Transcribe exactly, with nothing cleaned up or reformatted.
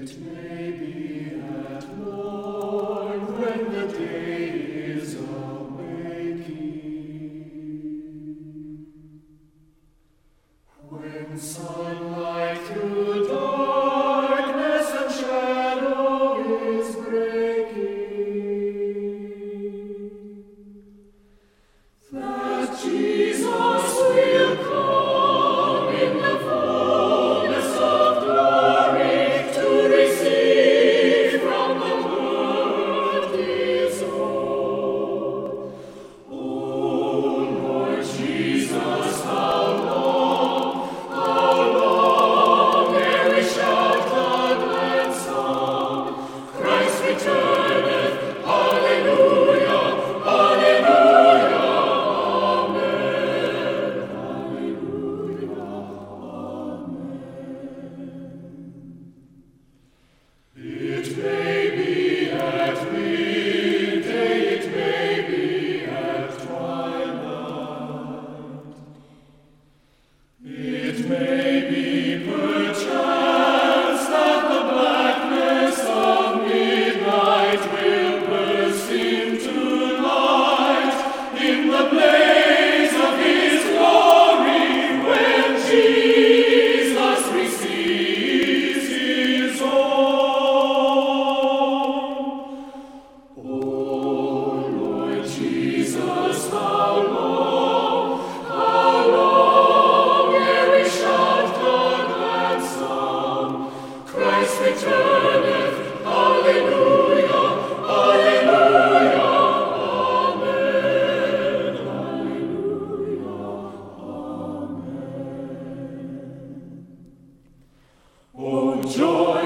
It may be at morn when the day is awaking, when sunlight through darkness and shadow is breaking, that Jesus will come in the fullness of glory to receive from the world his own. O Lord Jesus, how long, how long ere we shout the glad song, Christ returneth, hallelujah, hallelujah, amen, hallelujah, amen. It may be at midday, it may be at twilight, it may be perchance that the blackness of midnight will burst into light in the blaze of his glory when Jesus receives his own. O Lord Jesus, how long, how long ere we shout the glad song, Christ returneth, hallelujah, hallelujah, amen, hallelujah, amen. O joy